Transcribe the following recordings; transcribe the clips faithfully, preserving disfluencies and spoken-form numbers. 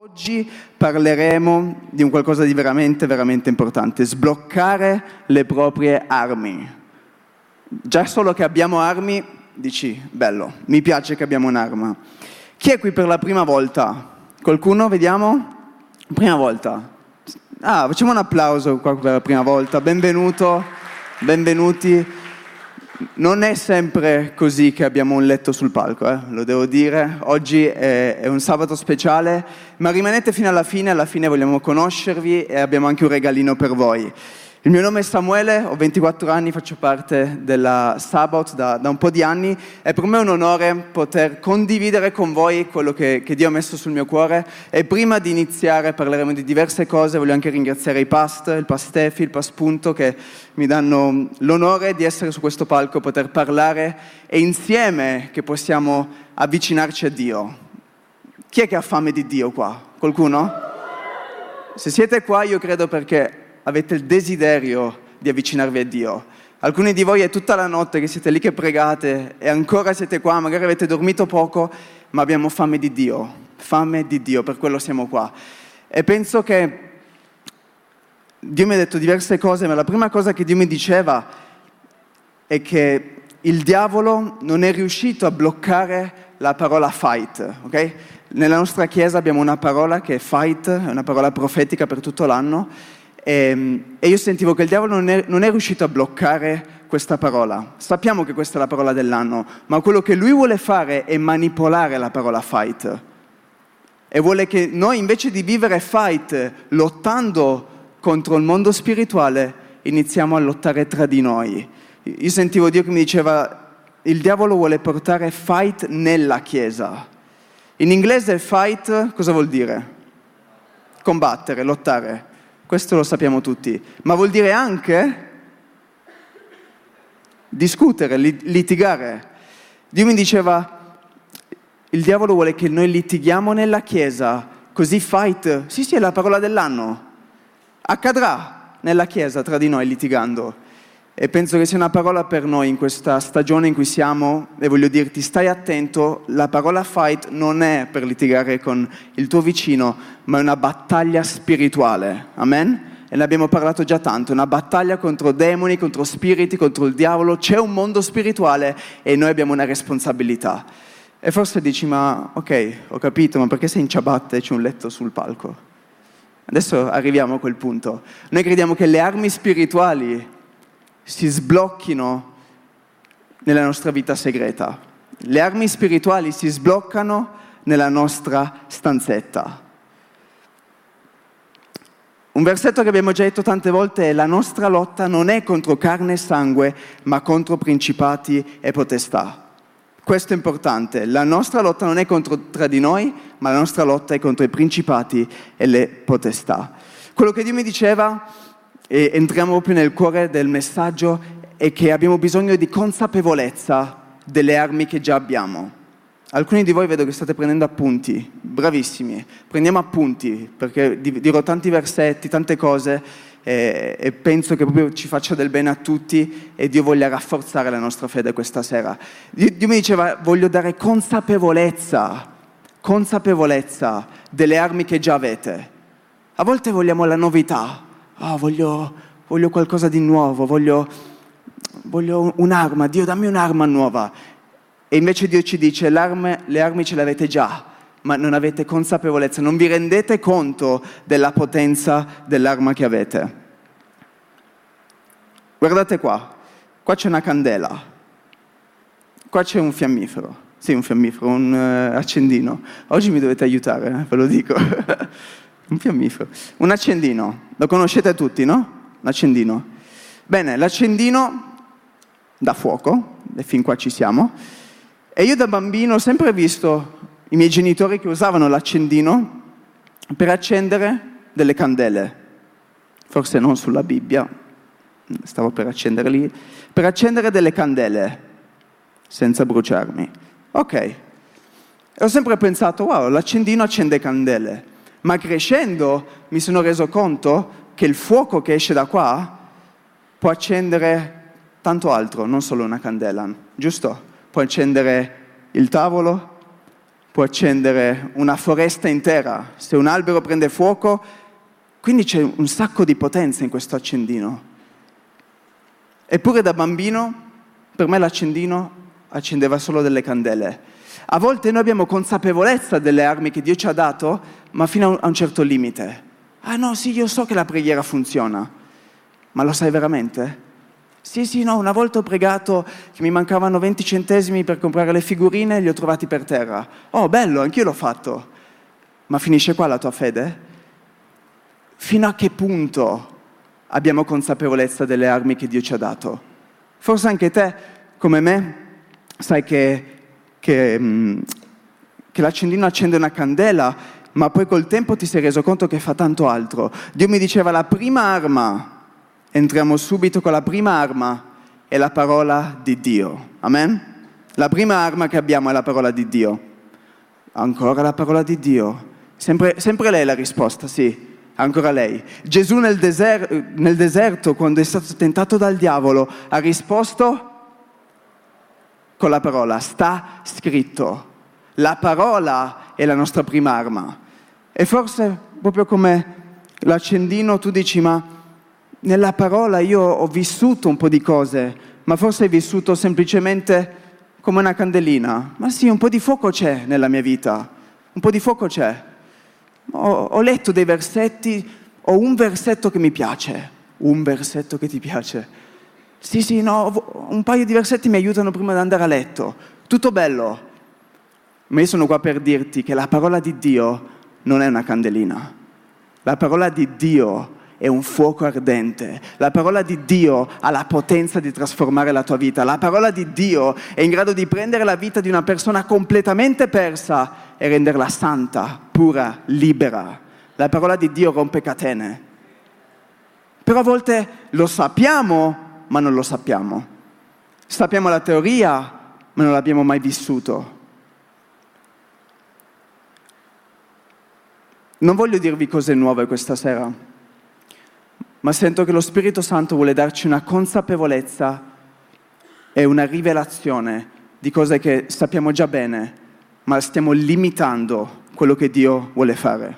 Oggi parleremo di un qualcosa di veramente, veramente importante: sbloccare le proprie armi. Già solo che abbiamo armi, dici, bello, mi piace che abbiamo un'arma. Chi è qui per la prima volta? Qualcuno, vediamo? Prima volta. Ah, facciamo un applauso qua per la prima volta. Benvenuto, benvenuti. Non è sempre così che abbiamo un letto sul palco, eh? Lo devo dire. Oggi è, è un sabato speciale, ma rimanete fino alla fine, alla fine vogliamo conoscervi e abbiamo anche un regalino per voi. Il mio nome è Samuele, ho ventiquattro anni, faccio parte della Sabaoth da, da un po' di anni e per me è un onore poter condividere con voi quello che, che Dio ha messo sul mio cuore. E prima di iniziare parleremo di diverse cose. Voglio anche ringraziare i past, il pastefi, il paspunto, che mi danno l'onore di essere su questo palco, poter parlare e insieme che possiamo avvicinarci a Dio. Chi è che ha fame di Dio qua? Qualcuno? Se siete qua io credo perché avete il desiderio di avvicinarvi a Dio. Alcuni di voi è tutta la notte che siete lì che pregate e ancora siete qua, magari avete dormito poco, ma abbiamo fame di Dio, fame di Dio, per quello siamo qua. E penso che Dio mi ha detto diverse cose, ma la prima cosa che Dio mi diceva è che il diavolo non è riuscito a bloccare la parola fight, ok? Nella nostra chiesa abbiamo una parola che è fight, è una parola profetica per tutto l'anno. E, e io sentivo che il diavolo non è, non è riuscito a bloccare questa parola. Sappiamo che questa è la parola dell'anno, ma quello che lui vuole fare è manipolare la parola fight. E vuole che noi, invece di vivere fight lottando contro il mondo spirituale, iniziamo a lottare tra di noi. Io sentivo Dio che mi diceva: il diavolo vuole portare fight nella chiesa. In inglese fight cosa vuol dire? Combattere, lottare. Questo lo sappiamo tutti, ma vuol dire anche discutere, litigare. Dio mi diceva: il diavolo vuole che noi litighiamo nella chiesa, così fight, sì sì è la parola dell'anno, accadrà nella chiesa tra di noi litigando. E penso che sia una parola per noi in questa stagione in cui siamo, e voglio dirti, stai attento, la parola fight non è per litigare con il tuo vicino, ma è una battaglia spirituale, amen? E ne abbiamo parlato già tanto, una battaglia contro demoni, contro spiriti, contro il diavolo. C'è un mondo spirituale e noi abbiamo una responsabilità. E forse dici, ma ok, ho capito, ma perché sei in ciabatte e c'è un letto sul palco? Adesso arriviamo a quel punto. Noi crediamo che le armi spirituali si sblocchino nella nostra vita segreta. Le armi spirituali si sbloccano nella nostra stanzetta. Un versetto che abbiamo già detto tante volte è: la nostra lotta non è contro carne e sangue, ma contro principati e potestà. Questo è importante. La nostra lotta non è contro tra di noi, ma la nostra lotta è contro i principati e le potestà. Quello che Dio mi diceva, e entriamo proprio nel cuore del messaggio, è che abbiamo bisogno di consapevolezza delle armi che già abbiamo. Alcuni di voi vedo che state prendendo appunti, bravissimi, prendiamo appunti, perché dirò tanti versetti, tante cose, e, e penso che proprio ci faccia del bene a tutti e Dio voglia rafforzare la nostra fede questa sera. Dio, Dio mi diceva: voglio dare consapevolezza, consapevolezza delle armi che già avete. A volte vogliamo la novità. Oh, voglio, voglio qualcosa di nuovo, voglio, voglio un'arma, Dio dammi un'arma nuova. E invece Dio ci dice: l'arme, le armi ce le avete già, ma non avete consapevolezza, non vi rendete conto della potenza dell'arma che avete. Guardate qua, qua c'è una candela, qua c'è un fiammifero, sì un fiammifero, un uh, accendino. Oggi mi dovete aiutare, eh, ve lo dico. Un fiammifero, un accendino, lo conoscete tutti, no? Un accendino. Bene, l'accendino dà fuoco, e fin qua ci siamo. E io da bambino ho sempre visto i miei genitori che usavano l'accendino per accendere delle candele. Forse non sulla Bibbia, stavo per accendere lì, per accendere delle candele senza bruciarmi. Ok, e ho sempre pensato: wow, l'accendino accende candele. Ma crescendo mi sono reso conto che il fuoco che esce da qua può accendere tanto altro, non solo una candela, giusto? Può accendere il tavolo, può accendere una foresta intera. Se un albero prende fuoco, quindi c'è un sacco di potenza in questo accendino. Eppure da bambino, per me l'accendino accendeva solo delle candele. A volte noi abbiamo consapevolezza delle armi che Dio ci ha dato, ma fino a un certo limite. Ah no, sì, io so che la preghiera funziona, ma lo sai veramente? Sì, sì, no, una volta ho pregato che mi mancavano venti centesimi per comprare le figurine e li ho trovati per terra. Oh, bello, anch'io l'ho fatto. Ma finisce qua la tua fede? Fino a che punto abbiamo consapevolezza delle armi che Dio ci ha dato? Forse anche te, come me, sai che, che, mh, che l'accendino accende una candela, ma poi col tempo ti sei reso conto che fa tanto altro. Dio mi diceva la prima arma, entriamo subito con la prima arma, è la parola di Dio. Amen? La prima arma che abbiamo è la parola di Dio. Ancora la parola di Dio. Sempre, sempre lei la risposta, sì. Ancora lei. Gesù nel, deser- nel deserto, quando è stato tentato dal diavolo, ha risposto con la parola. Sta scritto. La parola è la nostra prima arma. E forse, proprio come l'accendino, tu dici, ma nella parola io ho vissuto un po' di cose, ma forse hai vissuto semplicemente come una candelina. Ma sì, un po' di fuoco c'è nella mia vita, un po' di fuoco c'è. Ho, ho letto dei versetti, ho un versetto che mi piace, un versetto che ti piace. Sì, sì, no, un paio di versetti mi aiutano prima di andare a letto. Tutto bello. Ma io sono qua per dirti che la parola di Dio non è una candelina. La parola di Dio è un fuoco ardente. La parola di Dio ha la potenza di trasformare la tua vita. La parola di Dio è in grado di prendere la vita di una persona completamente persa e renderla santa, pura, libera. La parola di Dio rompe catene. Però a volte lo sappiamo, ma non lo sappiamo. Sappiamo la teoria, ma non l'abbiamo mai vissuto. Non voglio dirvi cose nuove questa sera, ma sento che lo Spirito Santo vuole darci una consapevolezza e una rivelazione di cose che sappiamo già bene, ma stiamo limitando quello che Dio vuole fare.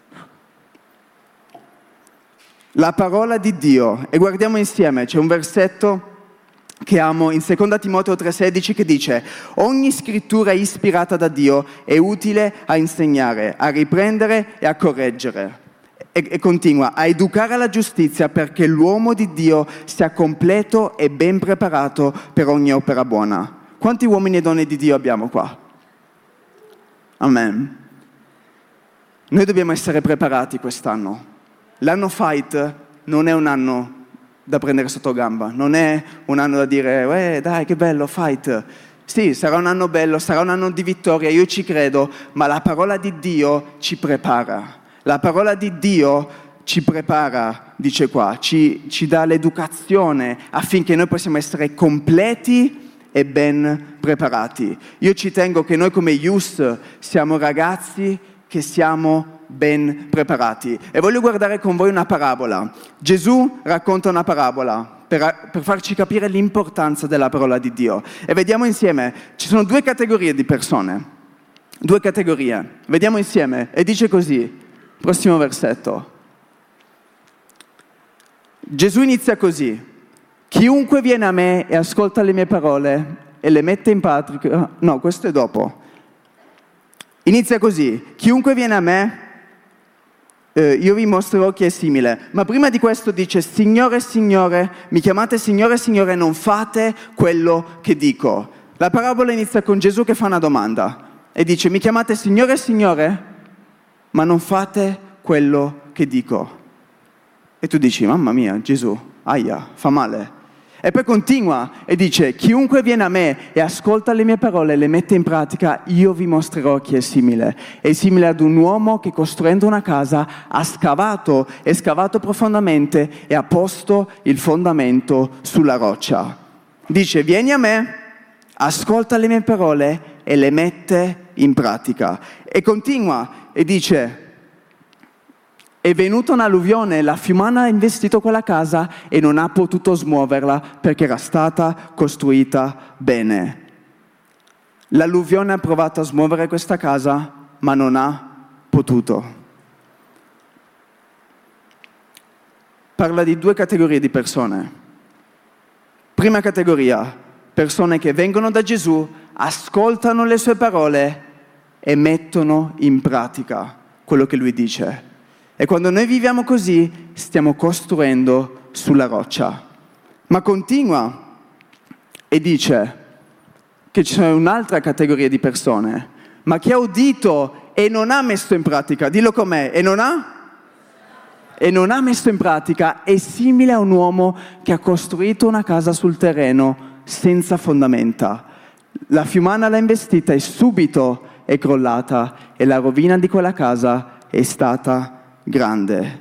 La parola di Dio, e guardiamo insieme, c'è un versetto che amo in seconda Timoteo tre sedici che dice: ogni scrittura ispirata da Dio è utile a insegnare, a riprendere e a correggere. E, e continua, a educare alla giustizia perché l'uomo di Dio sia completo e ben preparato per ogni opera buona. Quanti uomini e donne di Dio abbiamo qua? Amen. Noi dobbiamo essere preparati quest'anno. L'anno Fight non è un anno da prendere sotto gamba, non è un anno da dire, eh dai che bello, Fight. Sì, sarà un anno bello, sarà un anno di vittoria, io ci credo, ma la parola di Dio ci prepara. La parola di Dio ci prepara, dice qua, ci, ci dà l'educazione affinché noi possiamo essere completi e ben preparati. Io ci tengo che noi come Youth siamo ragazzi che siamo ben preparati. E voglio guardare con voi una parabola. Gesù racconta una parabola per, per farci capire l'importanza della parola di Dio. E vediamo insieme, ci sono due categorie di persone, due categorie. Vediamo insieme, e dice così, prossimo versetto. Gesù inizia così: chiunque viene a me e ascolta le mie parole e le mette in pratica, no, questo è dopo. Inizia così: chiunque viene a me, eh, io vi mostrerò chi è simile. Ma prima di questo dice: Signore, Signore, mi chiamate Signore, Signore, non fate quello che dico. La parabola inizia con Gesù che fa una domanda e dice: mi chiamate Signore, Signore, ma non fate quello che dico. E tu dici: mamma mia, Gesù, aia, fa male. E poi continua e dice: chiunque viene a me e ascolta le mie parole e le mette in pratica, io vi mostrerò chi è simile. È simile ad un uomo che costruendo una casa ha scavato e scavato profondamente e ha posto il fondamento sulla roccia. Dice: vieni a me, ascolta le mie parole e le mette in pratica. E continua e dice: è venuta un'alluvione, la fiumana ha investito quella casa e non ha potuto smuoverla perché era stata costruita bene. L'alluvione ha provato a smuovere questa casa, ma non ha potuto. Parla di due categorie di persone. Prima categoria, persone che vengono da Gesù, ascoltano le sue parole e mettono in pratica quello che lui dice. E quando noi viviamo così, stiamo costruendo sulla roccia. Ma continua e dice che c'è un'altra categoria di persone, ma chi ha udito e non ha messo in pratica, dillo com'è, e non ha? E non ha messo in pratica, è simile a un uomo che ha costruito una casa sul terreno senza fondamenta. La fiumana l'ha investita e subito è crollata e la rovina di quella casa è stata grande.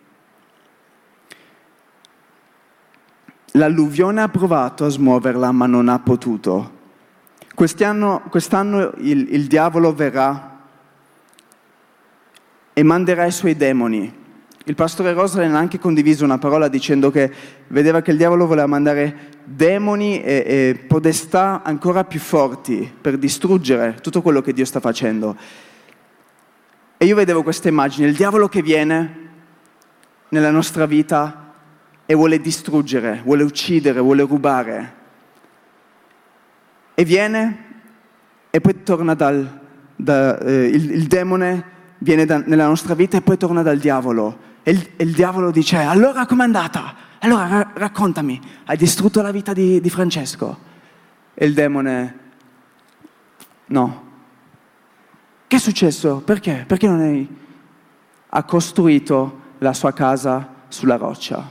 L'alluvione ha provato a smuoverla, ma non ha potuto. Quest'anno, quest'anno il, il diavolo verrà e manderà i suoi demoni. Il pastore Rosalind ha anche condiviso una parola dicendo che vedeva che il diavolo voleva mandare demoni e, e podestà ancora più forti per distruggere tutto quello che Dio sta facendo. E io vedevo questa immagine, il diavolo che viene nella nostra vita e vuole distruggere, vuole uccidere, vuole rubare. E viene e poi torna dal... Da, eh, il, il demone viene da, nella nostra vita e poi torna dal diavolo. E il, e il diavolo dice, allora com'è andata? Allora ra- raccontami, hai distrutto la vita di, di Francesco. E il demone, no. Che è successo? Perché? Perché non hai... Ha costruito la sua casa sulla roccia.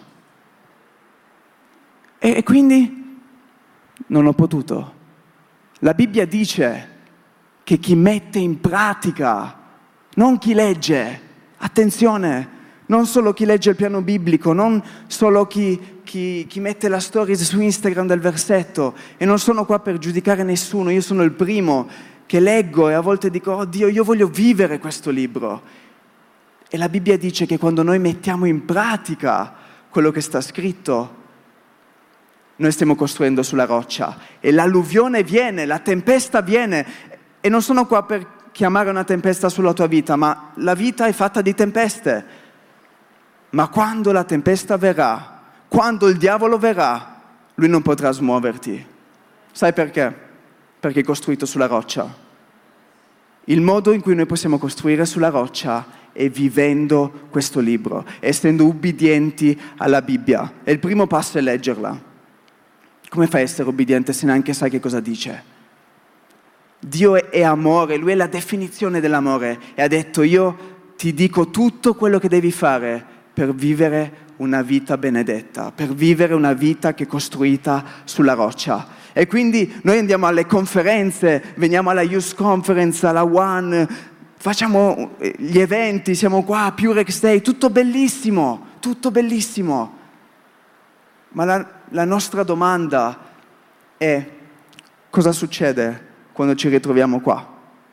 E, e quindi non ho potuto. La Bibbia dice che chi mette in pratica, non chi legge, attenzione, non solo chi legge il piano biblico, non solo chi, chi, chi mette la stories su Instagram del versetto, e non sono qua per giudicare nessuno, io sono il primo che leggo e a volte dico, oh Dio, io voglio vivere questo libro. E la Bibbia dice che quando noi mettiamo in pratica quello che sta scritto, noi stiamo costruendo sulla roccia e l'alluvione viene, la tempesta viene, e non sono qua per chiamare una tempesta sulla tua vita, ma la vita è fatta di tempeste. Ma quando la tempesta verrà, quando il diavolo verrà, lui non potrà smuoverti. Sai perché? Perché è costruito sulla roccia. Il modo in cui noi possiamo costruire sulla roccia è vivendo questo libro, essendo ubbidienti alla Bibbia. E il primo passo è leggerla. Come fai a essere obbediente se neanche sai che cosa dice? Dio è amore, Lui è la definizione dell'amore e ha detto io ti dico tutto quello che devi fare per vivere una vita benedetta, per vivere una vita che è costruita sulla roccia. E quindi noi andiamo alle conferenze, veniamo alla Youth Conference, alla One, facciamo gli eventi, siamo qua a Purex Day, tutto bellissimo, tutto bellissimo. Ma la, la nostra domanda è: cosa succede quando ci ritroviamo qua?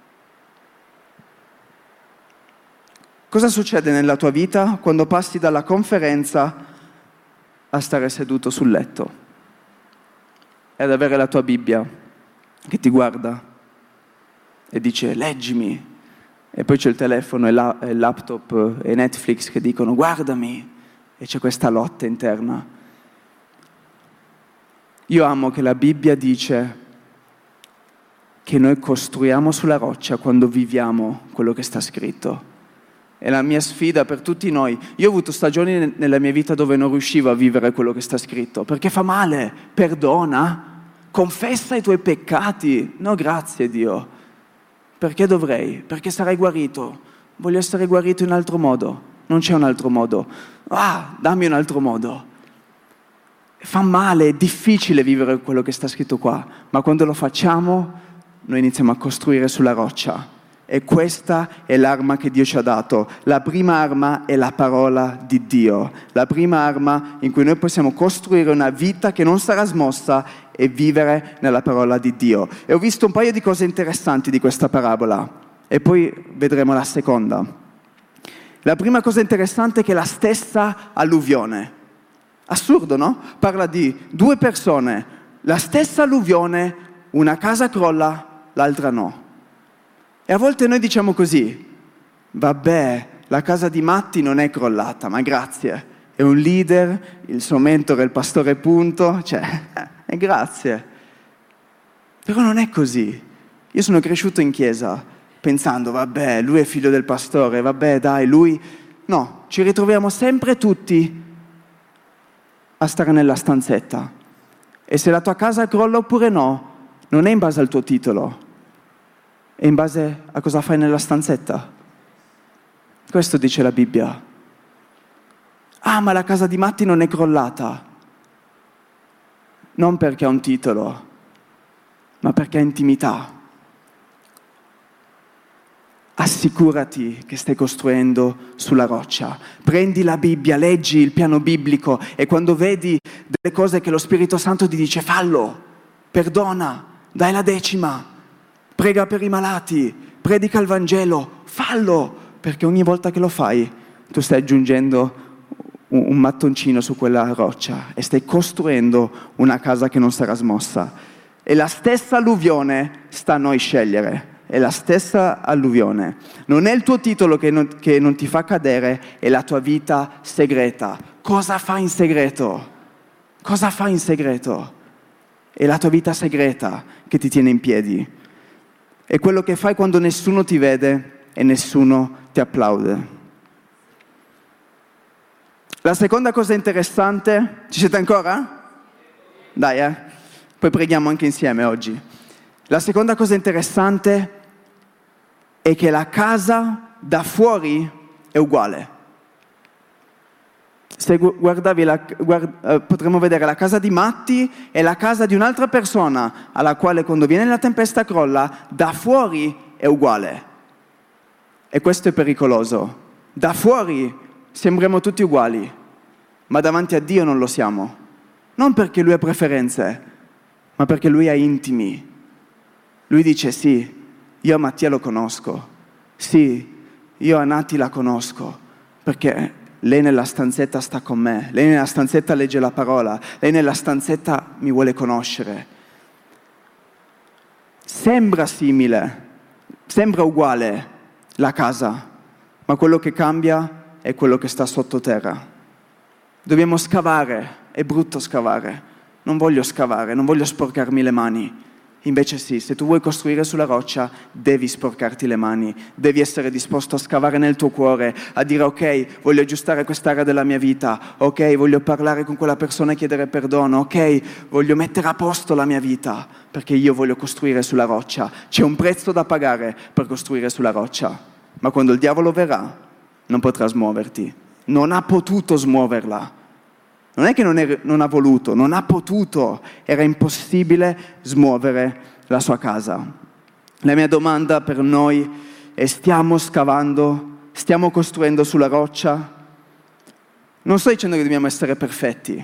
Cosa succede nella tua vita quando passi dalla conferenza a stare seduto sul letto e ad avere la tua Bibbia che ti guarda e dice leggimi, e poi c'è il telefono e, la, e il laptop e Netflix che dicono guardami, e c'è questa lotta interna? Io amo che la Bibbia dice che noi costruiamo sulla roccia quando viviamo quello che sta scritto. È la mia sfida per tutti noi. Io ho avuto stagioni nella mia vita dove non riuscivo a vivere quello che sta scritto, perché fa male, perdona, confessa i tuoi peccati. No, grazie Dio. Perché dovrei? Perché sarai guarito. Voglio essere guarito in altro modo. Non c'è un altro modo. Ah, dammi un altro modo. Fa male, è difficile vivere quello che sta scritto qua, ma quando lo facciamo noi iniziamo a costruire sulla roccia. E questa è l'arma che Dio ci ha dato. La prima arma è la parola di Dio. La prima arma in cui noi possiamo costruire una vita che non sarà smossa e vivere nella parola di Dio. E ho visto un paio di cose interessanti di questa parabola e poi vedremo la seconda. La prima cosa interessante è che è la stessa alluvione. Assurdo, no? Parla di due persone, la stessa alluvione, una casa crolla, l'altra no. E a volte noi diciamo così, vabbè, la casa di Matti non è crollata, ma grazie, è un leader, il suo mentore è il pastore punto, cioè, eh, grazie. Però non è così. Io sono cresciuto in chiesa pensando, vabbè, lui è figlio del pastore, vabbè, dai, lui... No, ci ritroviamo sempre tutti a stare nella stanzetta. E se la tua casa crolla oppure no, non è in base al tuo titolo, è in base a cosa fai nella stanzetta. Questo dice la Bibbia. Ah, ma la casa di Matti non è crollata. Non perché ha un titolo, ma perché ha intimità. Assicurati che stai costruendo sulla roccia. Prendi la Bibbia, leggi il piano biblico e quando vedi delle cose che lo Spirito Santo ti dice, fallo, perdona, dai la decima, prega per i malati, predica il Vangelo, fallo, perché ogni volta che lo fai tu stai aggiungendo un mattoncino su quella roccia e stai costruendo una casa che non sarà smossa. E la stessa alluvione sta a noi scegliere. È la stessa alluvione. Non è il tuo titolo che non, che non ti fa cadere, è la tua vita segreta. Cosa fai in segreto? Cosa fai in segreto? È la tua vita segreta che ti tiene in piedi. È quello che fai quando nessuno ti vede e nessuno ti applaude. La seconda cosa interessante, ci siete ancora? Dai, eh? Poi preghiamo anche insieme oggi. La seconda cosa interessante è che la casa da fuori è uguale. Se guardavi, la, guarda, potremmo vedere la casa di Matti e la casa di un'altra persona alla quale quando viene la tempesta crolla, da fuori è uguale. E questo è pericoloso. Da fuori sembriamo tutti uguali, ma davanti a Dio non lo siamo. Non perché Lui ha preferenze, ma perché Lui ha intimi. Lui dice sì, io a Mattia lo conosco, sì, io a Nati la conosco, perché lei nella stanzetta sta con me, lei nella stanzetta legge la parola, lei nella stanzetta mi vuole conoscere. Sembra simile, sembra uguale la casa, ma quello che cambia è quello che sta sottoterra. Dobbiamo scavare, è brutto scavare, non voglio scavare, non voglio sporcarmi le mani. Invece sì, se tu vuoi costruire sulla roccia, devi sporcarti le mani, devi essere disposto a scavare nel tuo cuore, a dire ok, voglio aggiustare quest'area della mia vita, ok, voglio parlare con quella persona e chiedere perdono, ok, voglio mettere a posto la mia vita, perché io voglio costruire sulla roccia. C'è un prezzo da pagare per costruire sulla roccia, ma quando il diavolo verrà, non potrà smuoverti, non ha potuto smuoverla. Non è che non, è, non ha voluto, non ha potuto, era impossibile smuovere la sua casa. La mia domanda per noi è: stiamo scavando, stiamo costruendo sulla roccia? Non sto dicendo che dobbiamo essere perfetti,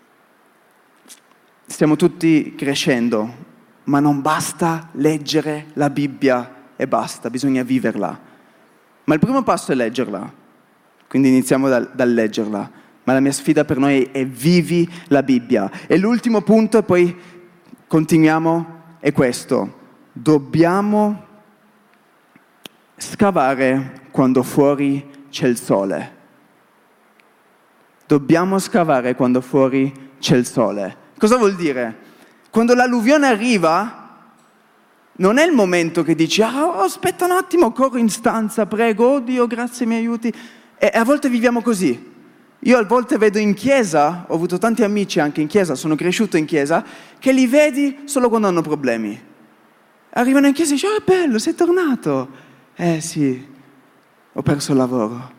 stiamo tutti crescendo, ma non basta leggere la Bibbia e basta, bisogna viverla. Ma il primo passo è leggerla, quindi iniziamo dal, dal leggerla. Ma la mia sfida per noi è vivi la Bibbia. E l'ultimo punto, e poi continuiamo, è questo. Dobbiamo scavare quando fuori c'è il sole. Dobbiamo scavare quando fuori c'è il sole. Cosa vuol dire? Quando l'alluvione arriva, non è il momento che dici ah, aspetta un attimo, corro in stanza, prego, oh Dio, grazie, mi aiuti. E a volte viviamo così. Io a volte vedo in chiesa, ho avuto tanti amici anche in chiesa, sono cresciuto in chiesa, che li vedi solo quando hanno problemi. Arrivano in chiesa e dicono, oh, è bello, sei tornato. Eh sì, ho perso il lavoro.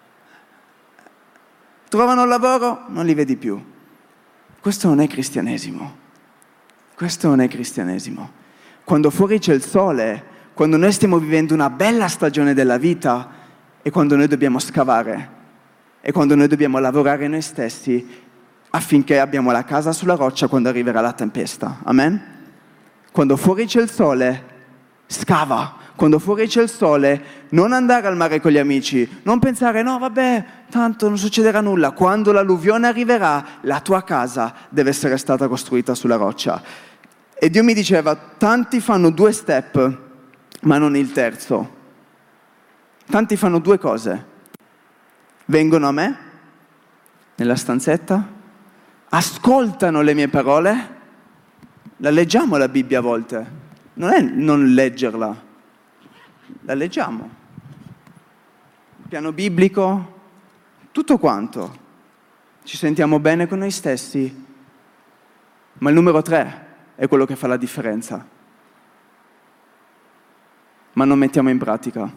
Trovano il lavoro, non li vedi più. Questo non è cristianesimo. Questo non è cristianesimo. Quando fuori c'è il sole, quando noi stiamo vivendo una bella stagione della vita, è quando noi dobbiamo scavare. E quando noi dobbiamo lavorare noi stessi affinché abbiamo la casa sulla roccia quando arriverà la tempesta. Amen? Quando fuori c'è il sole, scava. Quando fuori c'è il sole, non andare al mare con gli amici, non pensare, no vabbè, tanto non succederà nulla. Quando l'alluvione arriverà, la tua casa deve essere stata costruita sulla roccia. E Dio mi diceva, tanti fanno due step, ma non il terzo. Tanti fanno due cose. Vengono a me, nella stanzetta, ascoltano le mie parole, la leggiamo la Bibbia a volte, non è non leggerla, la leggiamo. Piano biblico, tutto quanto. Ci sentiamo bene con noi stessi, ma il numero tre è quello che fa la differenza. Ma non mettiamo in pratica.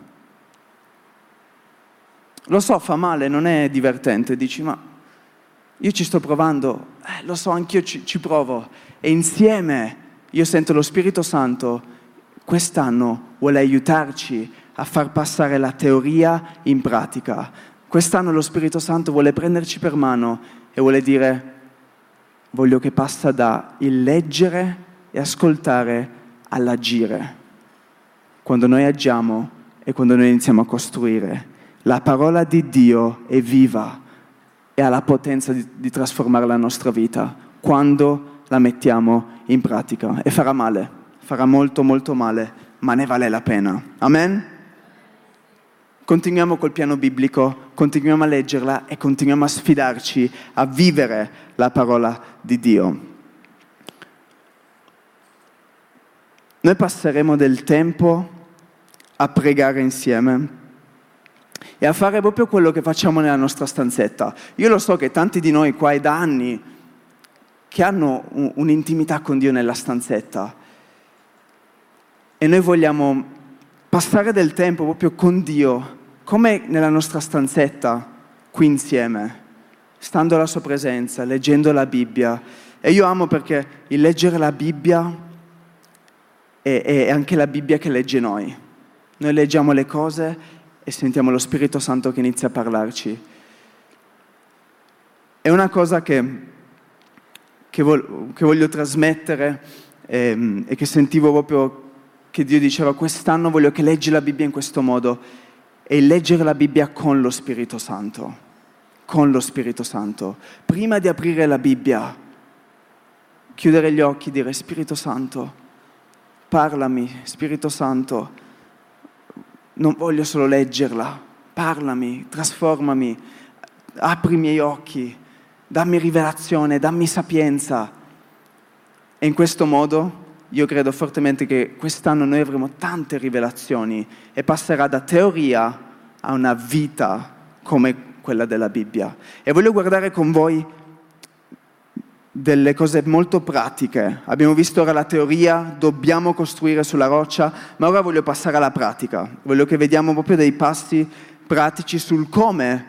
Lo so, fa male, non è divertente, dici, ma io ci sto provando, eh, lo so, anch'io ci, ci provo. E insieme io sento lo Spirito Santo, quest'anno vuole aiutarci a far passare la teoria in pratica. Quest'anno lo Spirito Santo vuole prenderci per mano e vuole dire, voglio che passa da il leggere e ascoltare all'agire. Quando noi agiamo e quando noi iniziamo a costruire, la parola di Dio è viva e ha la potenza di, di trasformare la nostra vita quando la mettiamo in pratica. E farà male, farà molto molto male, ma ne vale la pena. Amen? Continuiamo col piano biblico, continuiamo a leggerla e continuiamo a sfidarci a vivere la parola di Dio. Noi passeremo del tempo a pregare insieme e a fare proprio quello che facciamo nella nostra stanzetta. Io lo so che tanti di noi qua è da anni che hanno un, un'intimità con Dio nella stanzetta e noi vogliamo passare del tempo proprio con Dio, come nella nostra stanzetta, qui insieme, stando alla sua presenza, leggendo la Bibbia. E io amo perché il leggere la Bibbia è, è anche la Bibbia che legge noi. Noi leggiamo le cose e sentiamo lo Spirito Santo che inizia a parlarci. È una cosa che, che, vol- che voglio trasmettere e, e che sentivo proprio che Dio diceva, quest'anno voglio che leggi la Bibbia in questo modo. E leggere la Bibbia con lo Spirito Santo, con lo Spirito Santo. Prima di aprire la Bibbia, chiudere gli occhi e dire, Spirito Santo, parlami, Spirito Santo, non voglio solo leggerla, parlami, trasformami, apri i miei occhi, dammi rivelazione, dammi sapienza. E in questo modo io credo fortemente che quest'anno noi avremo tante rivelazioni e passerà da teoria a una vita come quella della Bibbia. E voglio guardare con voi delle cose molto pratiche. Abbiamo visto ora la teoria, dobbiamo costruire sulla roccia, ma ora voglio passare alla pratica. Voglio che vediamo proprio dei passi pratici sul come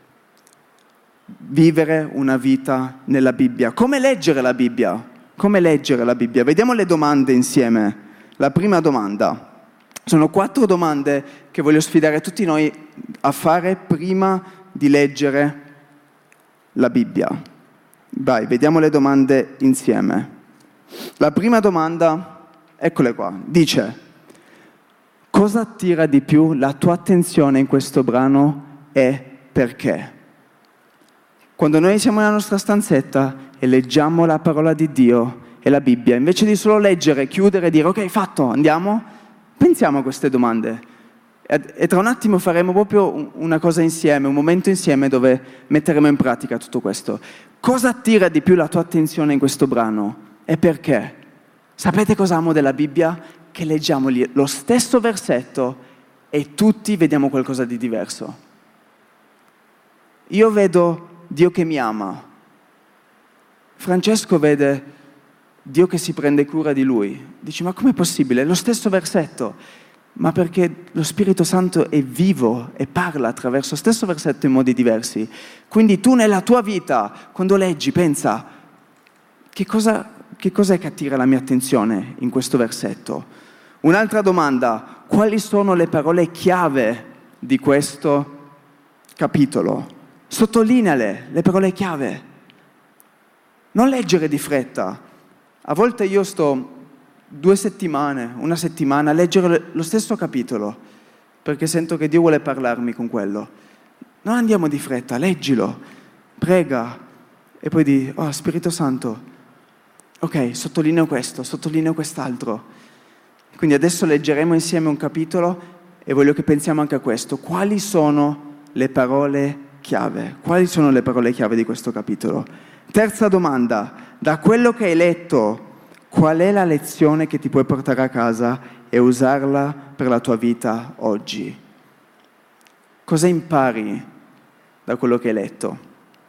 vivere una vita nella Bibbia. Come leggere la Bibbia? Come leggere la Bibbia? Vediamo le domande insieme. La prima domanda. Sono quattro domande che voglio sfidare tutti noi a fare prima di leggere la Bibbia. Vai, vediamo le domande insieme. La prima domanda, eccole qua, dice: cosa attira di più la tua attenzione in questo brano e perché? Quando noi siamo nella nostra stanzetta e leggiamo la parola di Dio e la Bibbia, invece di solo leggere, chiudere e dire ok, fatto, andiamo, pensiamo a queste domande. E tra un attimo faremo proprio una cosa insieme, un momento insieme dove metteremo in pratica tutto questo. Cosa attira di più la tua attenzione in questo brano e perché? Sapete cosa amo della Bibbia? Che leggiamo lì lo stesso versetto e tutti vediamo qualcosa di diverso. Io vedo Dio che mi ama. Francesco vede Dio che si prende cura di lui. Dici, ma com'è possibile? È lo stesso versetto. Ma perché lo Spirito Santo è vivo e parla attraverso lo stesso versetto in modi diversi. Quindi tu nella tua vita, quando leggi, pensa, che cosa, che cosa è che attira la mia attenzione in questo versetto? Un'altra domanda, quali sono le parole chiave di questo capitolo? Sottolineale le parole chiave. Non leggere di fretta. A volte io sto due settimane, una settimana a leggere lo stesso capitolo perché sento che Dio vuole parlarmi con quello. Non andiamo di fretta, leggilo, prega e poi di, oh Spirito Santo, ok, sottolineo questo, sottolineo quest'altro. Quindi adesso leggeremo insieme un capitolo e voglio che pensiamo anche a questo. Quali sono le parole chiave? Quali sono le parole chiave di questo capitolo? Terza domanda, da quello che hai letto, qual è la lezione che ti puoi portare a casa e usarla per la tua vita oggi? Cosa impari da quello che hai letto?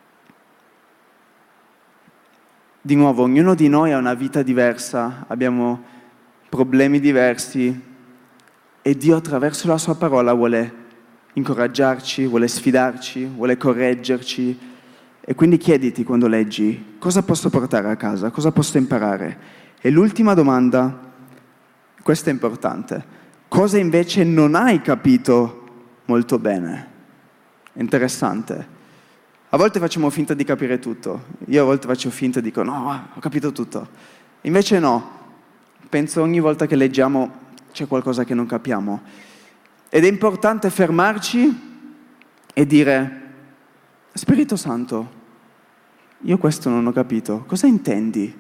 Di nuovo, ognuno di noi ha una vita diversa, abbiamo problemi diversi e Dio attraverso la sua parola vuole incoraggiarci, vuole sfidarci, vuole correggerci e quindi chiediti quando leggi cosa posso portare a casa, cosa posso imparare. E l'ultima domanda, questa è importante, cosa invece non hai capito molto bene? Interessante. A volte facciamo finta di capire tutto. Io a volte faccio finta e dico no, ho capito tutto. Invece no. Penso ogni volta che leggiamo c'è qualcosa che non capiamo. Ed è importante fermarci e dire Spirito Santo, io questo non ho capito. Cosa intendi?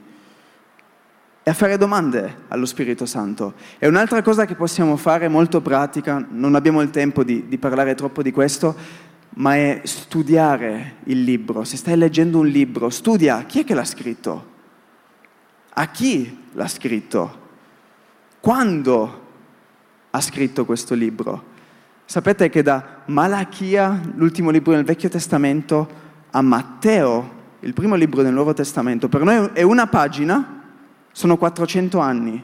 E a fare domande allo Spirito Santo. E un'altra cosa che possiamo fare molto pratica, non abbiamo il tempo di, di parlare troppo di questo, ma è studiare il libro. Se stai leggendo un libro, studia chi è che l'ha scritto, a chi l'ha scritto, quando ha scritto questo libro. Sapete che da Malachia, l'ultimo libro del Vecchio Testamento, a Matteo, il primo libro del Nuovo Testamento, per noi è una pagina, sono quattrocento anni.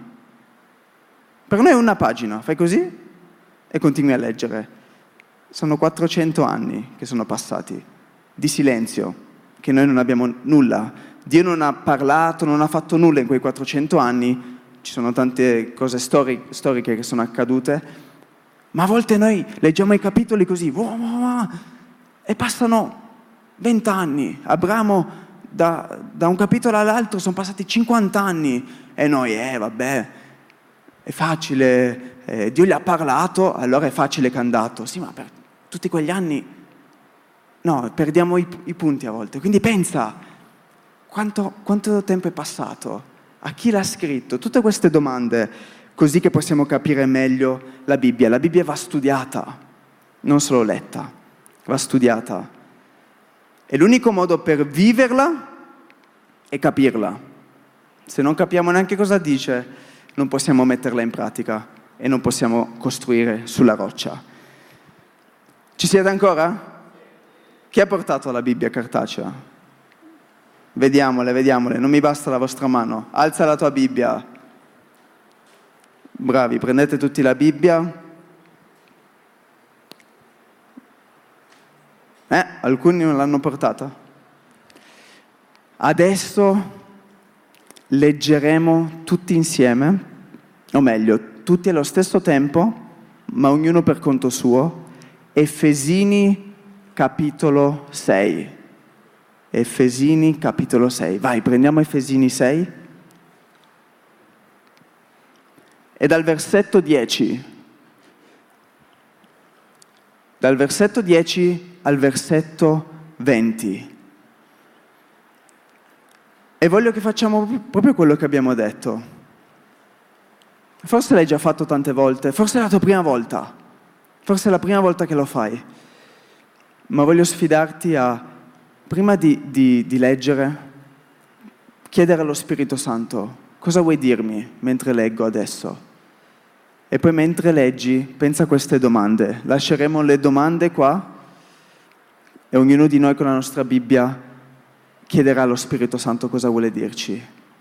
Per noi è una pagina, fai così e continui a leggere. Sono quattrocento anni che sono passati di silenzio, che noi non abbiamo nulla. Dio non ha parlato, non ha fatto nulla in quei quattrocento anni. Ci sono tante cose stori- storiche che sono accadute, ma a volte noi leggiamo i capitoli così, wow, wow, wow, e passano vent'anni. Abramo, da, da un capitolo all'altro sono passati cinquanta anni e noi, eh vabbè, è facile, eh, Dio gli ha parlato, allora è facile che è andato. Sì, ma per tutti quegli anni, no, perdiamo i, i punti a volte. Quindi pensa, quanto, quanto tempo è passato? A chi l'ha scritto? Tutte queste domande, così che possiamo capire meglio la Bibbia. La Bibbia va studiata, non solo letta, va studiata. E l'unico modo per viverla è capirla. Se non capiamo neanche cosa dice, non possiamo metterla in pratica e non possiamo costruire sulla roccia. Ci siete ancora? Chi ha portato la Bibbia cartacea? Vediamole, vediamole, non mi basta la vostra mano. Alza la tua Bibbia. Bravi, prendete tutti la Bibbia. Eh, alcuni non l'hanno portata. Adesso leggeremo tutti insieme, o meglio, tutti allo stesso tempo, ma ognuno per conto suo, Efesini capitolo sei. Efesini capitolo sei. Vai, prendiamo Efesini sei. E dal versetto dieci. Dal versetto dieci al versetto venti. E voglio che facciamo proprio quello che abbiamo detto. Forse l'hai già fatto tante volte, forse è la tua prima volta. Forse è la prima volta che lo fai, ma voglio sfidarti a, prima di, di, di leggere, chiedere allo Spirito Santo, cosa vuoi dirmi mentre leggo adesso? E poi mentre leggi, pensa a queste domande. Lasceremo le domande qua e ognuno di noi con la nostra Bibbia chiederà allo Spirito Santo cosa vuole dirci.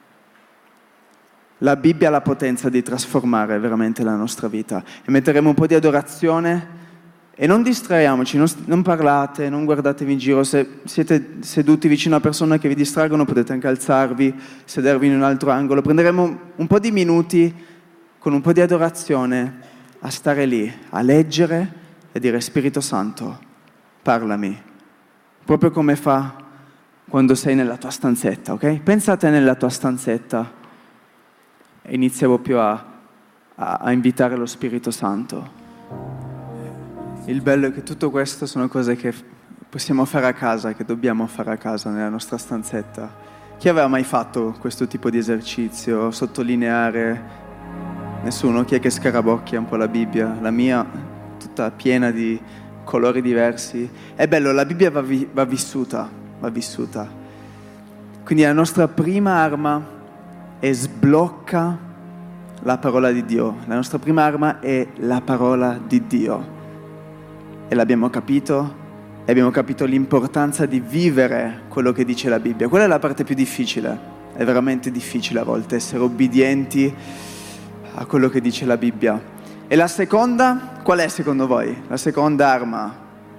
La Bibbia ha la potenza di trasformare veramente la nostra vita. E metteremo un po' di adorazione e non distraiamoci, non, non parlate, non guardatevi in giro. Se siete seduti vicino a persone che vi distraggono potete anche alzarvi, sedervi in un altro angolo. Prenderemo un po' di minuti con un po' di adorazione a stare lì, a leggere e dire Spirito Santo, parlami. Proprio come fa quando sei nella tua stanzetta, ok? Pensate nella tua stanzetta. E inizia proprio a, a, a invitare lo Spirito Santo. Il bello è che tutto questo sono cose che possiamo fare a casa, che dobbiamo fare a casa nella nostra stanzetta. Chi aveva mai fatto questo tipo di esercizio? Sottolineare? Nessuno? Chi è che scarabocchia un po' la Bibbia? La mia, tutta piena di colori diversi. È bello, la Bibbia va, vi- va vissuta, va vissuta. Quindi la nostra prima arma è sblocca la parola di Dio. La nostra prima arma è la parola di Dio. E l'abbiamo capito? E abbiamo capito l'importanza di vivere quello che dice la Bibbia. Quella è la parte più difficile. È veramente difficile a volte essere obbedienti a quello che dice la Bibbia. E la seconda, qual è secondo voi? La seconda arma?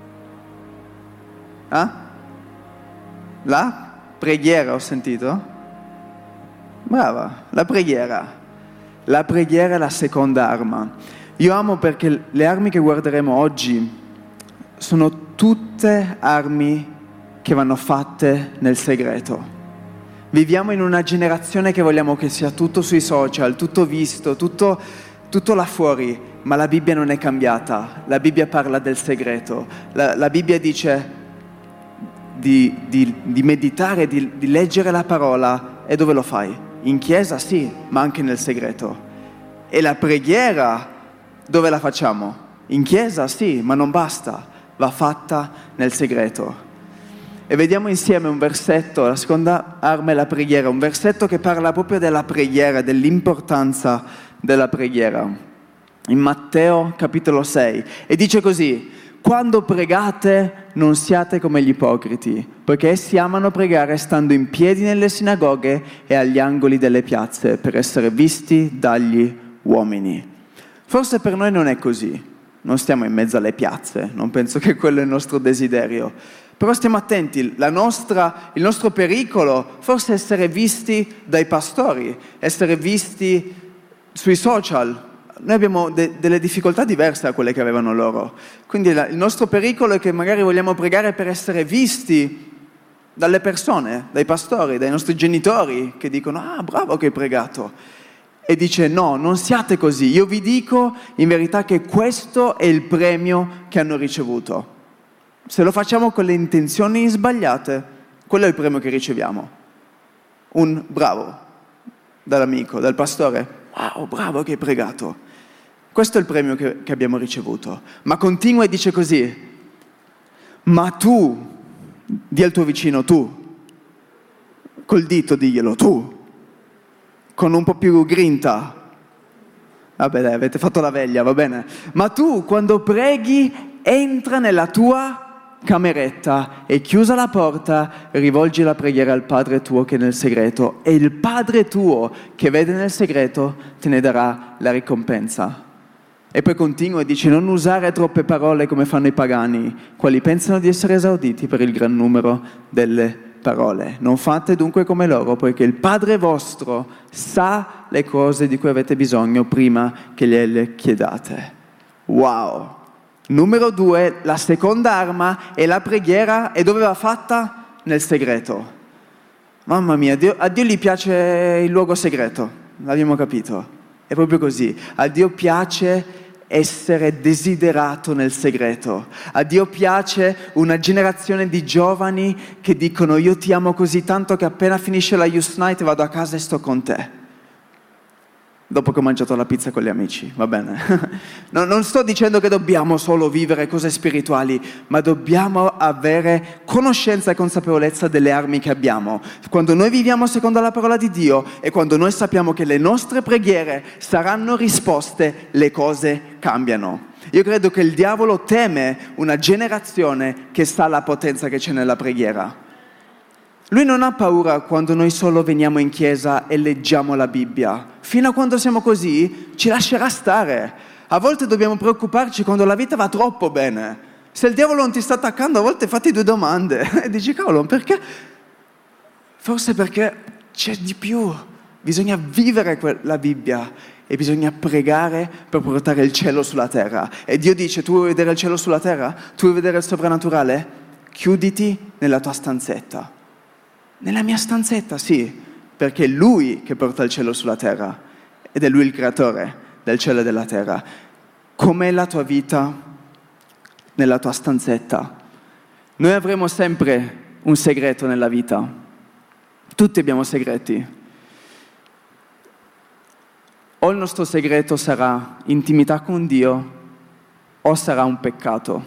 Eh? La preghiera, ho sentito? Brava, la preghiera. La preghiera è la seconda arma. Io amo perché le armi che guarderemo oggi sono tutte armi che vanno fatte nel segreto. Viviamo in una generazione che vogliamo che sia tutto sui social, tutto visto, tutto, tutto là fuori, ma la Bibbia non è cambiata. La Bibbia parla del segreto. La, la Bibbia dice di, di, di meditare, di, di leggere la parola. E dove lo fai? In chiesa sì, ma anche nel segreto. E la preghiera dove la facciamo? In chiesa sì, ma non basta. Va fatta nel segreto. E vediamo insieme un versetto, la seconda arma è la preghiera, un versetto che parla proprio della preghiera, dell'importanza della preghiera. In Matteo capitolo sei. E dice così: quando pregate non siate come gli ipocriti, poiché essi amano pregare stando in piedi nelle sinagoghe e agli angoli delle piazze, per essere visti dagli uomini. Forse per noi non è così. Non stiamo in mezzo alle piazze, non penso che quello è il nostro desiderio. Però stiamo attenti, la nostra, il nostro pericolo forse è essere visti dai pastori, essere visti sui social. Noi abbiamo de- delle difficoltà diverse da quelle che avevano loro. Quindi la, il nostro pericolo è che magari vogliamo pregare per essere visti dalle persone, dai pastori, dai nostri genitori, che dicono: ah, bravo che hai pregato. E dice: no, non siate così. Io vi dico in verità che questo è il premio che hanno ricevuto. Se lo facciamo con le intenzioni sbagliate, quello è il premio che riceviamo. Un bravo dall'amico, dal pastore. Wow, bravo che hai pregato. Questo è il premio che, che abbiamo ricevuto. Ma continua e dice così: ma tu, di al tuo vicino, tu, col dito diglielo, tu, con un po' più grinta. Vabbè dai, avete fatto la veglia, va bene. Ma tu, quando preghi, entra nella tua cameretta e chiusa la porta, rivolgi la preghiera al Padre tuo che è nel segreto, e il Padre tuo che vede nel segreto te ne darà la ricompensa. E poi continua e dice: non usare troppe parole come fanno i pagani, quali pensano di essere esauditi per il gran numero delle parole. Non fate dunque come loro, poiché il Padre vostro sa le cose di cui avete bisogno prima che gliele chiedate. Wow! Numero due, la seconda arma è la preghiera. E dove va fatta? Nel segreto. Mamma mia, Dio, a Dio gli piace il luogo segreto, l'abbiamo capito. È proprio così. A Dio piace essere desiderato nel segreto. A Dio piace una generazione di giovani che dicono: io ti amo così tanto che appena finisce la Youth Night vado a casa e sto con te. Dopo che ho mangiato la pizza con gli amici, va bene? No, non sto dicendo che dobbiamo solo vivere cose spirituali, ma dobbiamo avere conoscenza e consapevolezza delle armi che abbiamo. Quando noi viviamo secondo la parola di Dio e quando noi sappiamo che le nostre preghiere saranno risposte, le cose cambiano. Io credo che il diavolo teme una generazione che sa la potenza che c'è nella preghiera. Lui non ha paura quando noi solo veniamo in chiesa e leggiamo la Bibbia. Fino a quando siamo così, ci lascerà stare. A volte dobbiamo preoccuparci quando la vita va troppo bene. Se il diavolo non ti sta attaccando, a volte fatti due domande. E dici: cavolo, perché? Forse perché c'è di più. Bisogna vivere la Bibbia e bisogna pregare per portare il cielo sulla terra. E Dio dice: tu vuoi vedere il cielo sulla terra? Tu vuoi vedere il soprannaturale? Chiuditi nella tua stanzetta. Nella mia stanzetta, sì, perché è Lui che porta il cielo sulla terra ed è Lui il creatore del cielo e della terra. Com'è la tua vita nella tua stanzetta? Noi avremo sempre un segreto nella vita. Tutti abbiamo segreti. O il nostro segreto sarà intimità con Dio, o sarà un peccato,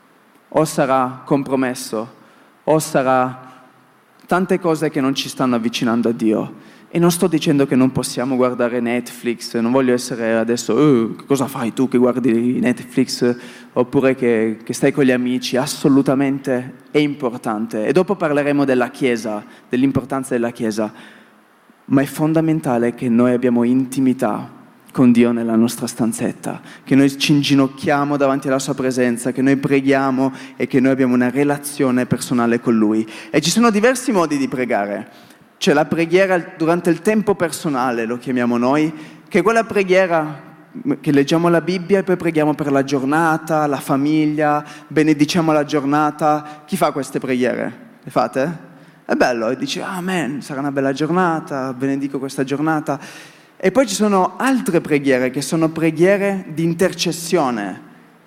o sarà compromesso, o sarà tante cose che non ci stanno avvicinando a Dio. E non sto dicendo che non possiamo guardare Netflix, non voglio essere adesso, oh, cosa fai tu che guardi Netflix, oppure che, che stai con gli amici. Assolutamente è importante. E dopo parleremo della Chiesa, dell'importanza della Chiesa. Ma è fondamentale che noi abbiamo intimità con Dio nella nostra stanzetta, che noi ci inginocchiamo davanti alla sua presenza, che noi preghiamo e che noi abbiamo una relazione personale con Lui. E ci sono diversi modi di pregare. C'è la preghiera durante il tempo personale, lo chiamiamo noi, che è quella preghiera che leggiamo la Bibbia e poi preghiamo per la giornata, la famiglia, benediciamo la giornata. Chi fa queste preghiere? Le fate? È bello, e dici, amen, sarà una bella giornata, benedico questa giornata. E poi ci sono altre preghiere che sono preghiere di intercessione.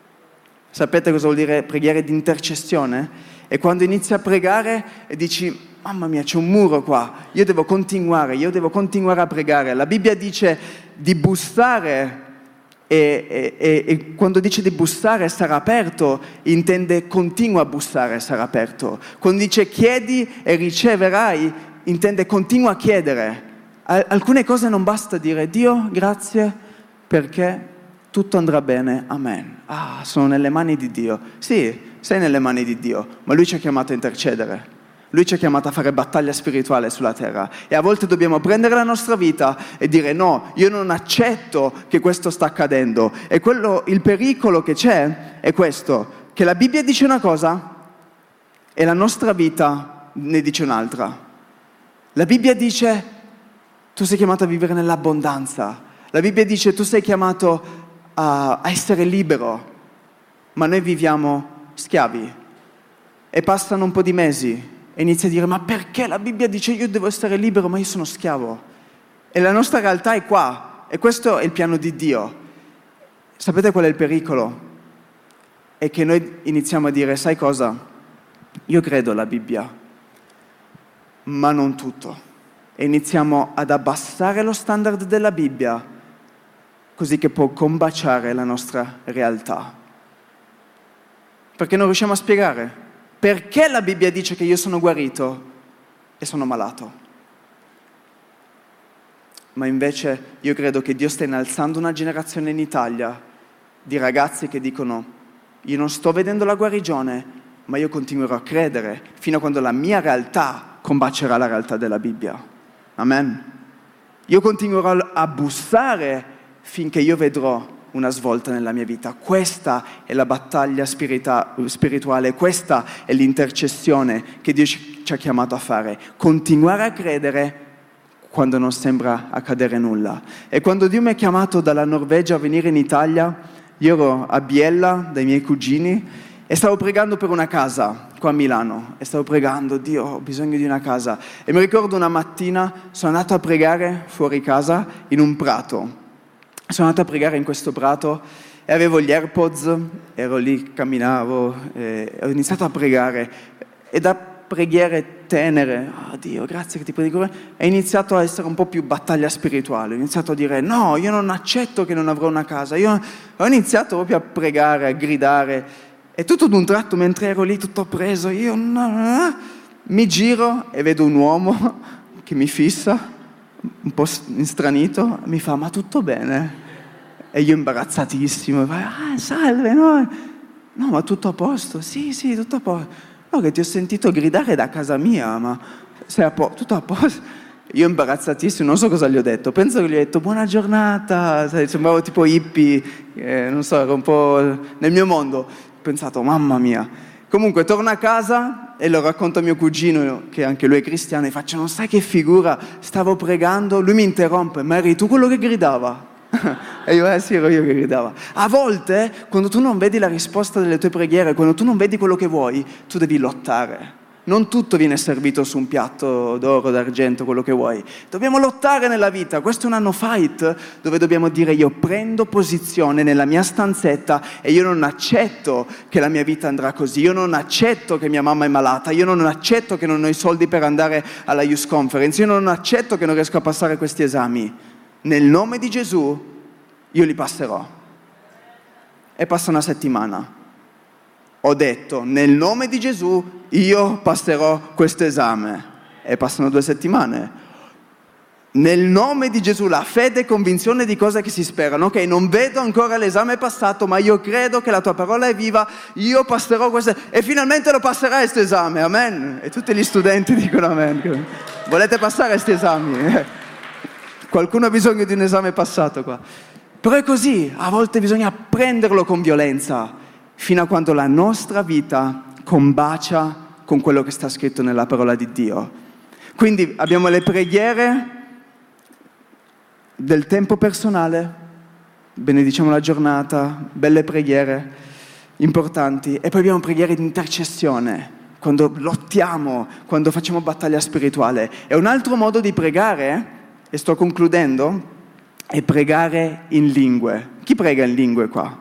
Sapete cosa vuol dire preghiere di intercessione? È quando inizi a pregare e dici, mamma mia, c'è un muro qua, io devo continuare, io devo continuare a pregare. La Bibbia dice di bussare e, e, e, e quando dice di bussare sarà aperto, intende continua a bussare, sarà aperto. Quando dice chiedi e riceverai, intende continua a chiedere. Alcune cose non basta dire Dio, grazie, perché tutto andrà bene, amen. Ah, sono nelle mani di Dio. Sì, sei nelle mani di Dio, ma Lui ci ha chiamato a intercedere. Lui ci ha chiamato a fare battaglia spirituale sulla terra. E a volte dobbiamo prendere la nostra vita e dire no, io non accetto che questo sta accadendo. E quello, il pericolo che c'è è questo, che la Bibbia dice una cosa e la nostra vita ne dice un'altra. La Bibbia dice tu sei chiamato a vivere nell'abbondanza. La Bibbia dice tu sei chiamato a, a essere libero, ma noi viviamo schiavi. E passano un po' di mesi e inizi a dire ma perché la Bibbia dice io devo essere libero ma io sono schiavo? E la nostra realtà è qua, e questo è il piano di Dio. Sapete qual è il pericolo? È che noi iniziamo a dire sai cosa? Io credo alla Bibbia, ma non tutto. E iniziamo ad abbassare lo standard della Bibbia così che può combaciare la nostra realtà. Perché non riusciamo a spiegare perché la Bibbia dice che io sono guarito e sono malato. Ma invece io credo che Dio sta innalzando una generazione in Italia di ragazzi che dicono io non sto vedendo la guarigione, ma io continuerò a credere fino a quando la mia realtà combacerà la realtà della Bibbia. Amen. Io continuerò a bussare finché io vedrò una svolta nella mia vita. Questa è la battaglia spirita- spirituale, questa è l'intercessione che Dio ci, ci ha chiamato a fare. Continuare a credere quando non sembra accadere nulla. E quando Dio mi ha chiamato dalla Norvegia a venire in Italia, io ero a Biella dai miei cugini e stavo pregando per una casa qua a Milano e stavo pregando, Dio, ho bisogno di una casa. E mi ricordo una mattina sono andato a pregare fuori casa in un prato. Sono andato a pregare in questo prato e avevo gli AirPods, ero lì, camminavo, e ho iniziato a pregare e da preghiere tenere, oh Dio, grazie che ti prendi cura, è iniziato a essere un po' più battaglia spirituale. Ho iniziato a dire, no, io non accetto che non avrò una casa. Io ho iniziato proprio a pregare, a gridare. E tutto ad un tratto, mentre ero lì tutto preso, io no, mi giro e vedo un uomo che mi fissa, un po' stranito, mi fa, ma tutto bene? E io imbarazzatissimo, vai, ah, salve, no? No, ma tutto a posto? Sì, sì, tutto a posto. No, che ti ho sentito gridare da casa mia, ma sei a posto? Tutto a posto? Io imbarazzatissimo, non so cosa gli ho detto, penso che gli ho detto buona giornata, sembravo tipo hippie, eh, non so, ero un po' nel mio mondo. Ho pensato, mamma mia. Comunque torno a casa e lo racconto a mio cugino, che anche lui è cristiano, e faccio, non sai che figura, stavo pregando, lui mi interrompe, ma eri tu quello che gridava? E io, eh sì, ero io che gridava. A volte, quando tu non vedi la risposta delle tue preghiere, quando tu non vedi quello che vuoi, tu devi lottare. Non tutto viene servito su un piatto d'oro, d'argento, quello che vuoi. Dobbiamo lottare nella vita. Questo è un anno fight dove dobbiamo dire io prendo posizione nella mia stanzetta e io non accetto che la mia vita andrà così. Io non accetto che mia mamma è malata. Io non accetto che non ho i soldi per andare alla Youth Conference. Io non accetto che non riesco a passare questi esami. Nel nome di Gesù io li passerò. E passa una settimana. Ho detto, nel nome di Gesù io passerò questo esame. E passano due settimane. Nel nome di Gesù, la fede e convinzione di cose che si sperano. Ok, non vedo ancora l'esame passato, ma io credo che la tua parola è viva, io passerò questo... E finalmente lo passerai questo esame, amen? E tutti gli studenti dicono amen. Volete passare questi esami? Qualcuno ha bisogno di un esame passato qua. Però è così, a volte bisogna prenderlo con violenza, fino a quando la nostra vita combacia con quello che sta scritto nella parola di Dio. Quindi abbiamo le preghiere del tempo personale, benediciamo la giornata, belle preghiere importanti, e poi abbiamo preghiere di intercessione, quando lottiamo, quando facciamo battaglia spirituale. E un altro modo di pregare, e sto concludendo, è pregare in lingue. Chi prega in lingue qua?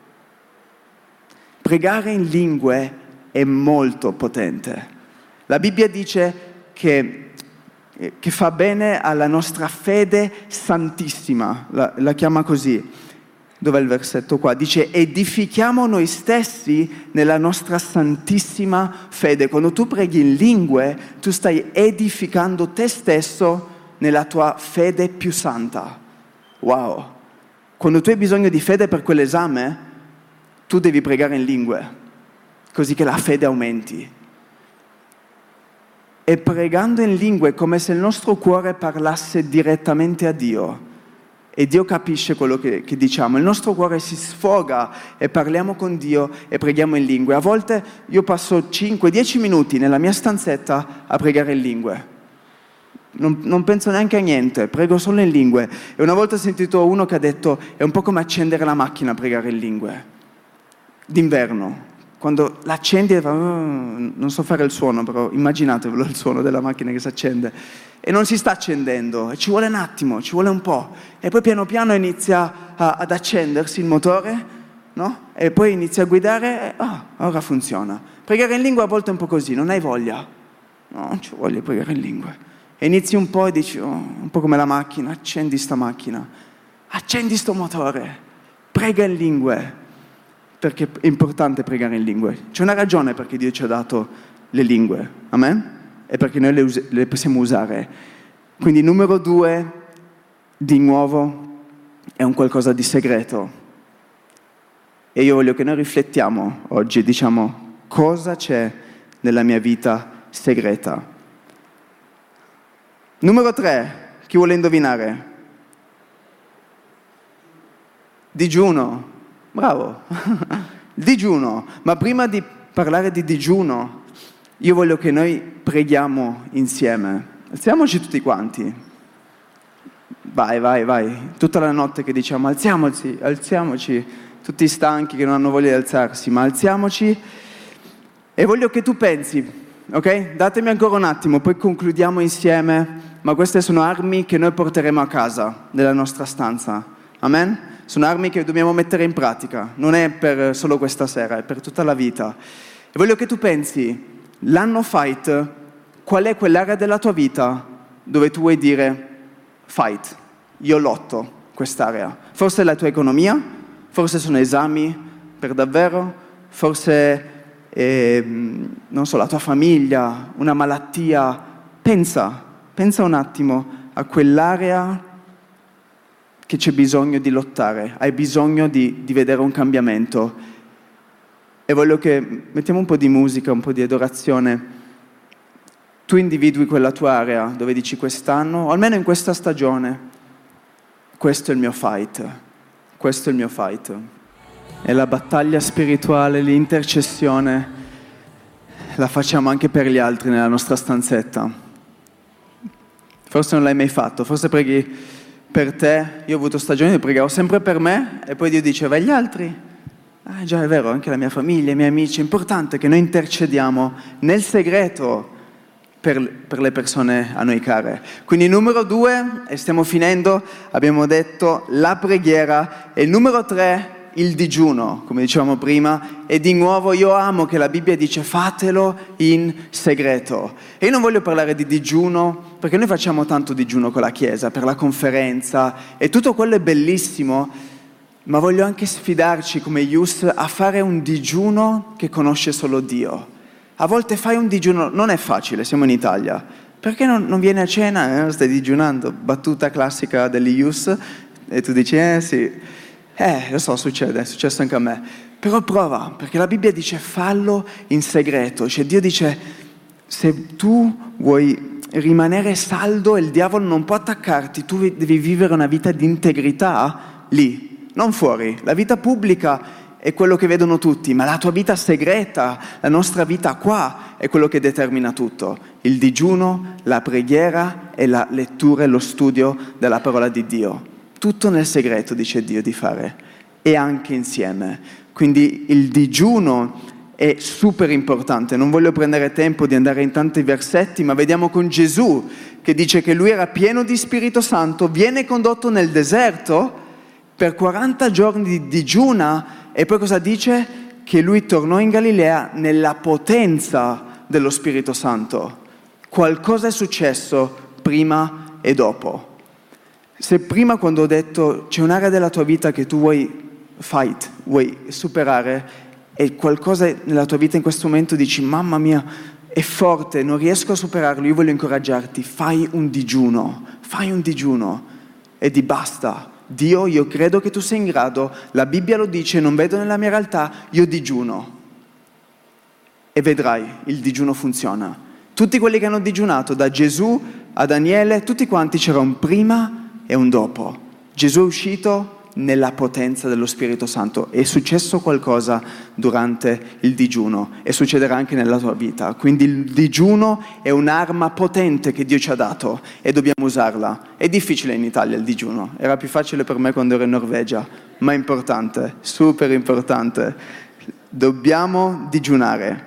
Pregare in lingue è molto potente. La Bibbia dice che, che fa bene alla nostra fede santissima, la, la chiama così. Dov'è il versetto qua? Dice, edifichiamo noi stessi nella nostra santissima fede. Quando tu preghi in lingue, tu stai edificando te stesso nella tua fede più santa. Wow! Quando tu hai bisogno di fede per quell'esame, tu devi pregare in lingue, così che la fede aumenti. E pregando in lingue è come se il nostro cuore parlasse direttamente a Dio. E Dio capisce quello che, che diciamo. Il nostro cuore si sfoga e parliamo con Dio e preghiamo in lingue. A volte io passo cinque dieci minuti nella mia stanzetta a pregare in lingue. Non, non penso neanche a niente, prego solo in lingue. E una volta ho sentito uno che ha detto, è un po' come accendere la macchina a pregare in lingue. D'inverno, quando l'accendi e fa, oh, non so fare il suono, però immaginatevelo il suono della macchina che si accende. E non si sta accendendo, e ci vuole un attimo, ci vuole un po'. E poi piano piano inizia a, ad accendersi il motore, no? E poi inizia a guidare, e ah, ora funziona. Pregare in lingua a volte è un po' così, non hai voglia. No, non ci voglio pregare in lingue. E inizi un po' e dici, oh, un po' come la macchina, accendi sta macchina, accendi sto motore, prega in lingue, perché è importante pregare in lingue. C'è una ragione perché Dio ci ha dato le lingue, amen? E perché noi le, us- le possiamo usare. Quindi numero due, di nuovo, è un qualcosa di segreto. E io voglio che noi riflettiamo oggi, diciamo, cosa c'è nella mia vita segreta. Numero tre, chi vuole indovinare? Digiuno, bravo, digiuno. Ma prima di parlare di digiuno, io voglio che noi preghiamo insieme. Alziamoci tutti quanti. Vai, vai, vai. Tutta la notte che diciamo alziamoci, alziamoci, tutti stanchi che non hanno voglia di alzarsi, ma alziamoci. E voglio che tu pensi, ok? Datemi ancora un attimo, poi concludiamo insieme. Ma queste sono armi che noi porteremo a casa, nella nostra stanza. Amen? Sono armi che dobbiamo mettere in pratica. Non è per solo questa sera, è per tutta la vita. E voglio che tu pensi, l'anno fight, qual è quell'area della tua vita dove tu vuoi dire fight, io lotto quest'area. Forse è la tua economia, forse sono esami per davvero, forse è, non so, la tua famiglia, una malattia. Pensa. Pensa un attimo a quell'area che c'è bisogno di lottare, hai bisogno di, di vedere un cambiamento. E voglio che mettiamo un po' di musica, un po' di adorazione. Tu individui quella tua area dove dici quest'anno, o almeno in questa stagione, questo è il mio fight, questo è il mio fight. E la battaglia spirituale, l'intercessione, la facciamo anche per gli altri nella nostra stanzetta. Forse non l'hai mai fatto, forse preghi per te. Io ho avuto stagioni di pregare sempre per me e poi Dio diceva, e gli altri? Ah già, è vero, anche la mia famiglia, i miei amici, è importante che noi intercediamo nel segreto per, per le persone a noi care. Quindi numero due, e stiamo finendo, abbiamo detto la preghiera, e numero tre, il digiuno, come dicevamo prima, e di nuovo io amo che la Bibbia dice fatelo in segreto. E io non voglio parlare di digiuno, perché noi facciamo tanto digiuno con la Chiesa, per la conferenza, e tutto quello è bellissimo, ma voglio anche sfidarci come youth a fare un digiuno che conosce solo Dio. A volte fai un digiuno, non è facile, siamo in Italia, perché non, non vieni a cena, eh? Stai digiunando, battuta classica degli youth, e tu dici, eh sì, eh, lo so, succede, è successo anche a me, però prova, perché la Bibbia dice fallo in segreto, cioè Dio dice, se tu vuoi rimanere saldo e il diavolo non può attaccarti, tu devi vivere una vita di integrità lì, non fuori. La vita pubblica è quello che vedono tutti, ma la tua vita segreta, la nostra vita qua, è quello che determina tutto. Il digiuno, la preghiera e la lettura e lo studio della parola di Dio. Tutto nel segreto, dice Dio, di fare, e anche insieme. Quindi il digiuno è super importante. Non voglio prendere tempo di andare in tanti versetti, ma vediamo con Gesù, che dice che lui era pieno di Spirito Santo, viene condotto nel deserto per quaranta giorni di digiuna, e poi cosa dice? Che lui tornò in Galilea nella potenza dello Spirito Santo. Qualcosa è successo prima e dopo. Se prima, quando ho detto c'è un'area della tua vita che tu vuoi fight, vuoi superare, e qualcosa nella tua vita in questo momento dici mamma mia è forte, non riesco a superarlo, io voglio incoraggiarti, fai un digiuno, fai un digiuno e di basta. Dio, io credo che tu sei in grado, la Bibbia lo dice, non vedo nella mia realtà, io digiuno. E vedrai, il digiuno funziona. Tutti quelli che hanno digiunato, da Gesù a Daniele, tutti quanti c'era un prima e un dopo. Gesù è uscito nella potenza dello Spirito Santo. È successo qualcosa durante il digiuno e succederà anche nella tua vita. Quindi il digiuno è un'arma potente che Dio ci ha dato e dobbiamo usarla. È difficile in Italia il digiuno, era più facile per me quando ero in Norvegia, ma è importante, super importante. Dobbiamo digiunare.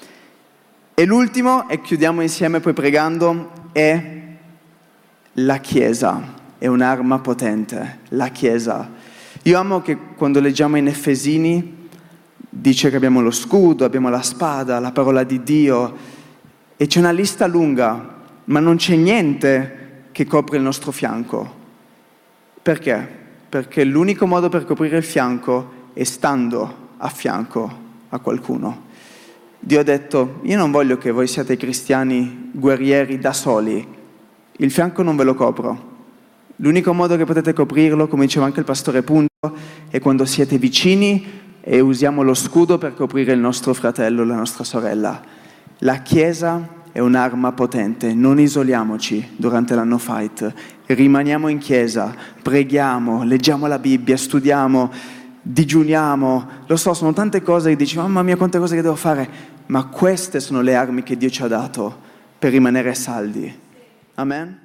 E l'ultimo, e chiudiamo insieme poi pregando, è la Chiesa. È un'arma potente, la Chiesa. Io amo che quando leggiamo in Efesini dice che abbiamo lo scudo, abbiamo la spada, la parola di Dio, e c'è una lista lunga, ma non c'è niente che copre il nostro fianco. Perché? Perché l'unico modo per coprire il fianco è stando a fianco a qualcuno. Dio ha detto, io non voglio che voi siate cristiani guerrieri da soli, il fianco non ve lo copro. L'unico modo che potete coprirlo, come diceva anche il pastore Punto, è quando siete vicini e usiamo lo scudo per coprire il nostro fratello, la nostra sorella. La Chiesa è un'arma potente, non isoliamoci durante l'anno fight, rimaniamo in Chiesa, preghiamo, leggiamo la Bibbia, studiamo, digiuniamo. Lo so, sono tante cose che dici, mamma mia quante cose che devo fare, ma queste sono le armi che Dio ci ha dato per rimanere saldi. Amen?